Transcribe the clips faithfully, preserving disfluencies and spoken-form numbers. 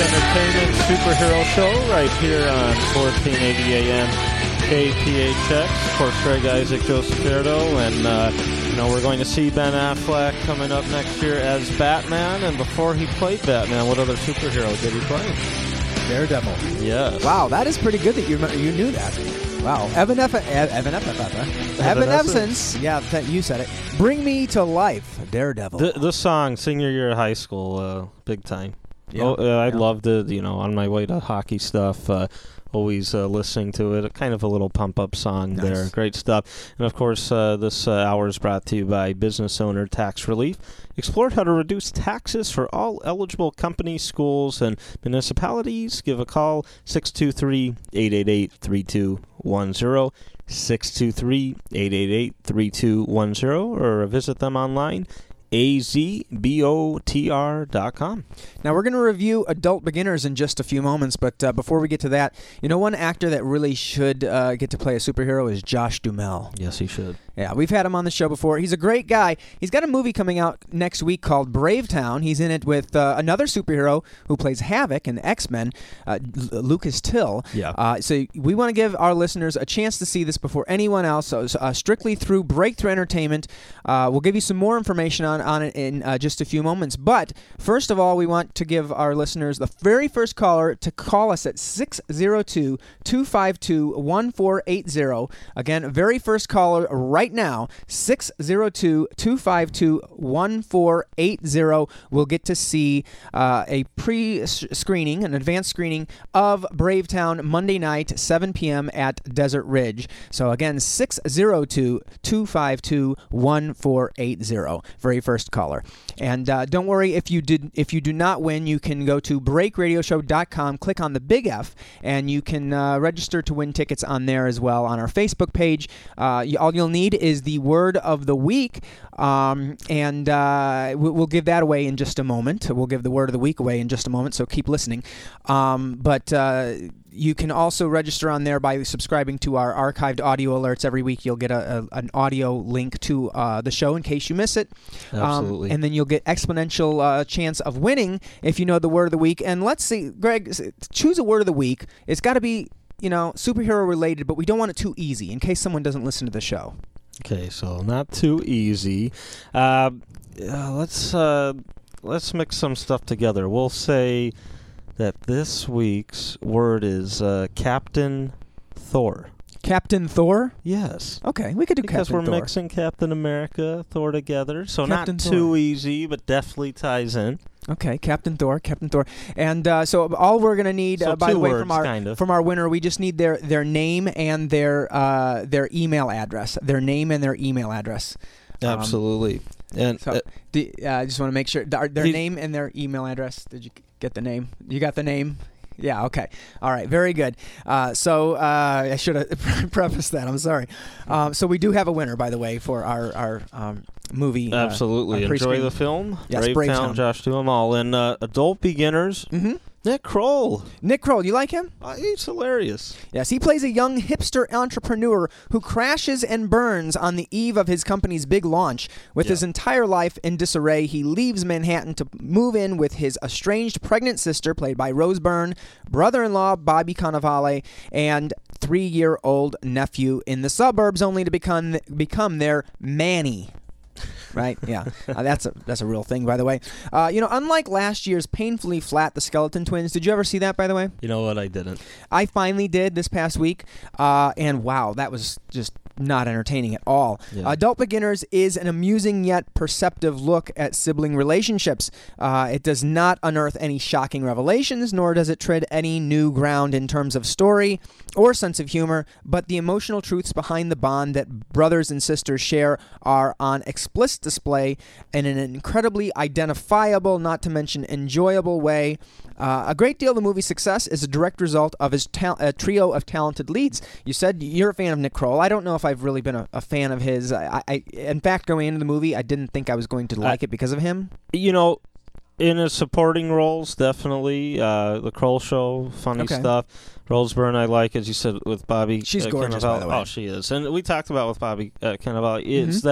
Entertainment Superhero Show right here on fourteen eighty A M K P H X. Of course, Greg Isaac, Joseph Ferdo, and uh, you know we're going to see Ben Affleck coming up next year as Batman. And before he played Batman, what other superhero did he play? Daredevil. Yes. Wow, that is pretty good that you remember, you knew that. Wow. Evan Eff- Evan Eff- Evan Evans. Yeah, that you said it. Bring Me to Life, Daredevil. The, the song, senior year of high school, uh, big time. Yeah. Oh, uh, I Yeah. loved it, you know, on my way to hockey stuff, uh, always uh, listening to it. Kind of a little pump-up song Nice. there. Great stuff. And, of course, uh, this uh, hour is brought to you by Business Owner Tax Relief. Explore how to reduce taxes for all eligible companies, schools, and municipalities. Give a call, six two three, eight eight eight, three two one zero, six two three, eight eight eight, three two one zero, or visit them online, A Z B O T R dot com. Now, we're going to review Adult Beginners in just a few moments, but uh, before we get to that, you know, one actor that really should uh, get to play a superhero is Josh Duhamel. Yes, he should. Yeah, we've had him on the show before. He's a great guy. He's got a movie coming out next week called Bravetown. He's in it with uh, another superhero who plays Havoc in X-Men, uh, L- Lucas Till. Yeah. Uh, so we want to give our listeners a chance to see this before anyone else. So uh, strictly through Breakthrough Entertainment. Uh, we'll give you some more information on, on it in uh, just a few moments. But first of all, we want to give our listeners the very first caller to call us at six zero two, two five two, one four eight zero. Again, very first caller right now, six zero two, two five two, one four eight zero. We'll get to see uh, a pre-screening, an advanced screening of Bravetown Monday night, seven p.m. at Desert Ridge. So again, six zero two, two five two, one four eight zero. Very first caller. And uh, don't worry, if you did, if you do not win, you can go to break radio show dot com, click on the big F, and you can uh, register to win tickets on there as well on our Facebook page. Uh, you, all you'll need is the word of the week, um, and uh, we, we'll give that away in just a moment. We'll give the word of the week away in just a moment, so keep listening. Um, but uh, you can also register on there by subscribing to our archived audio alerts. Every week you'll get a, a, an audio link to uh, the show in case you miss it. Absolutely. Um, and then you'll get exponential uh, chance of winning if you know the word of the week. And let's see, Greg, choose a word of the week. It's got to be, you know, superhero related, but we don't want it too easy in case someone doesn't listen to the show. Okay, so not too easy. Uh, uh, let's uh, let's mix some stuff together. We'll say that this week's word is uh, Captain Thor. Captain Thor? Yes. Okay, we could do Because Captain we're Thor. mixing Captain America, Thor together, so Captain not Thor. too easy, but definitely ties in. Okay, Captain Thor, Captain Thor. And uh, so all we're going to need, So uh, by two the way, words, from our kind of. from our winner, we just need their, their name and their uh, their email address. Their name and their email address. Um, Absolutely. And So, uh, do, uh, I just want to make sure their, their He- name and their email address. Did you get the name? You got the name? Yeah, okay. All right, very good. Uh, so uh, I should have prefaced that. I'm sorry. Um, so we do have a winner, by the way, for our, our um, movie. Uh, absolutely. our Enjoy pre-screen. the film. Yes, Bravetown, Bravetown. Josh Duhamel. And uh, adult beginners, Mm-hmm. Nick Kroll. Nick Kroll, you like him? Uh, he's hilarious. Yes, he plays a young hipster entrepreneur who crashes and burns on the eve of his company's big launch. With Yeah. his entire life in disarray, he leaves Manhattan to move in with his estranged pregnant sister, played by Rose Byrne, brother-in-law Bobby Cannavale, and three-year-old nephew in the suburbs, only to become become their Manny. Right? Yeah. Uh, that's a that's a real thing, by the way. Uh, you know, unlike last year's Painfully Flat, The Skeleton Twins, did you ever see that, by the way? You know what? I didn't. I finally did this past week, uh, and wow, that was just not entertaining at all. Yeah. Adult Beginners is an amusing yet perceptive look at sibling relationships. Uh, it does not unearth any shocking revelations, nor does it tread any new ground in terms of story or sense of humor, but the emotional truths behind the bond that brothers and sisters share are on explicit display in an incredibly identifiable, not to mention enjoyable way. Uh, a great deal of the movie's success is a direct result of his ta- a trio of talented leads. You said you're a fan of Nick Kroll. I don't know if I've really been a, a fan of his. I, I, in fact, going into the movie, I didn't think I was going to like I, it because of him. You know, in his supporting roles, definitely. Uh, the Kroll Show, funny Okay. stuff. Rose Byrne, I like, as you said, with Bobby. She's uh, gorgeous, Cannavale. by the way. Oh, she is. And we talked about with Bobby uh, Cannavale is Mhm. that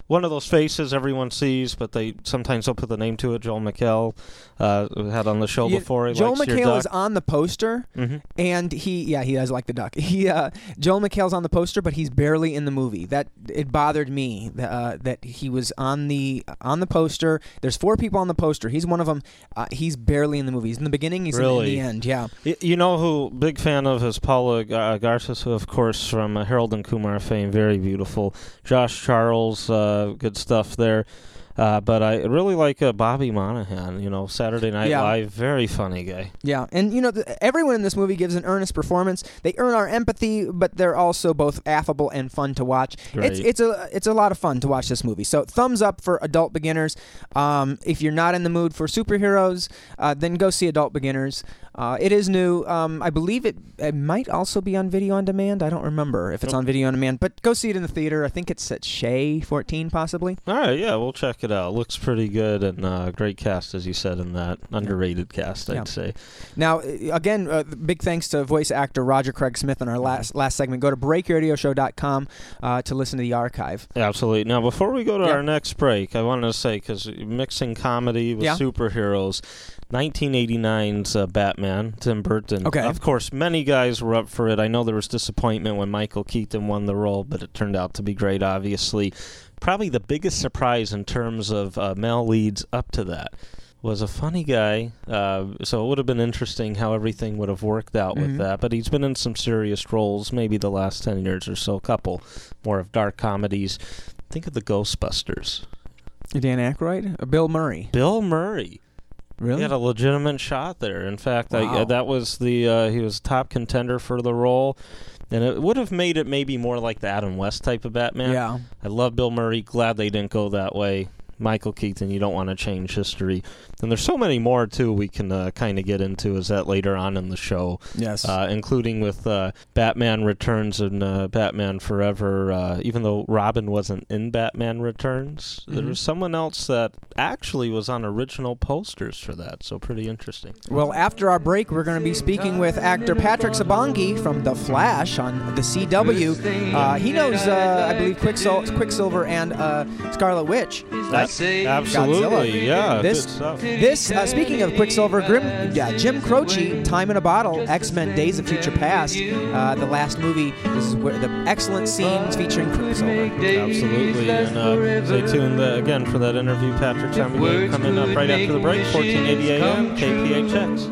one of those faces everyone sees, but they sometimes don't put the name to it. Joel McHale, uh, we had on the show Yeah, before. He Joel likes your McHale duck. is on the poster, Mhm. and he, yeah, he does like the duck. He, uh, Joel McHale's on the poster, but he's barely in the movie. That it bothered me uh, that he was on the on the poster. There's four people on the poster. He's one of them. Uh, he's barely in the movie. He's in the beginning. He's Really? in, in the end. Yeah. Y- You know who big fan of is Paula Gar- Garces, who of course from uh, Harold and Kumar fame, very beautiful. Josh Charles, uh, good stuff there. Uh, but I really like uh, Bobby Monahan, you know, Saturday Night Yeah. Live, very funny guy. Yeah, and you know, th- everyone in this movie gives an earnest performance. They earn our empathy, but they're also both affable and fun to watch. It's Great. it's a it's a lot of fun to watch this movie. So thumbs up for adult beginners. Um, if you're not in the mood for superheroes, uh, then go see Adult Beginners. Uh, it is new. Um, I believe it it might also be on video on demand. I don't remember if it's Nope. on video on demand, but go see it in the theater. I think it's at Shea fourteen, possibly. All right, yeah, we'll check it out. Looks pretty good, and uh, great cast, as you said, in that. Underrated cast, I'd Yeah. say. Now, uh, again, uh, big thanks to voice actor Roger Craig Smith in our last last segment. Go to break radio show dot com uh, to listen to the archive. Absolutely. Now, before we go to Yeah. our next break, I wanted to say, because mixing comedy with Yeah. superheroes, nineteen eighty-nine's uh, Batman, Tim Burton. Okay. Of course, many guys were up for it. I know there was disappointment when Michael Keaton won the role, but it turned out to be great, obviously. Probably the biggest surprise in terms of uh, male leads up to that was a funny guy, uh, so it would have been interesting how everything would have worked out Mhm. with that. But he's been in some serious roles, maybe the last ten years or so, a couple more of dark comedies. Think of the Ghostbusters. Dan Aykroyd or Bill Murray? Bill Murray. Really? He had a legitimate shot there. In fact, I, Wow. uh, that was the uh, he was top contender for the role, and it would have made it maybe more like the Adam West type of Batman. Yeah. I love Bill Murray. Glad they didn't go that way. Michael Keaton, you don't want to change history. And there's so many more, too, we can uh, kind of get into as that later on in the show, Yes. uh, including with uh, Batman Returns and uh, Batman Forever. Uh, even though Robin wasn't in Batman Returns, there Mhm. was someone else that actually was on original posters for that, so pretty interesting. Well, after our break, we're going to be speaking with actor Patrick Sabongi from The Flash on the C W. Uh, he knows, uh, I believe, Quicksil- Quicksilver and uh, Scarlet Witch. That, absolutely, Godzilla. yeah, This- good stuff. This, uh, speaking of Quicksilver, Grim, yeah, Jim Croce, Time in a Bottle, X-Men: Days of Future Past, uh, the last movie. This is where the excellent scenes featuring Quicksilver. Absolutely, and uh, stay tuned uh, again for that interview. Patrick Sabongi coming up right after the break, fourteen eighty A M, K P H X.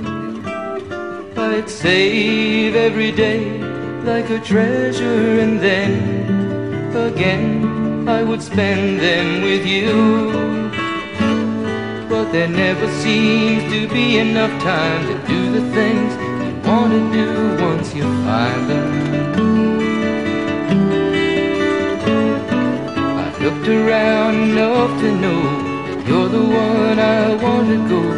I'd save every day like a treasure, and then again I would spend them with you. But there never seems to be enough time to do the things you want to do once you find them. I've looked around enough to know that you're the one I want to go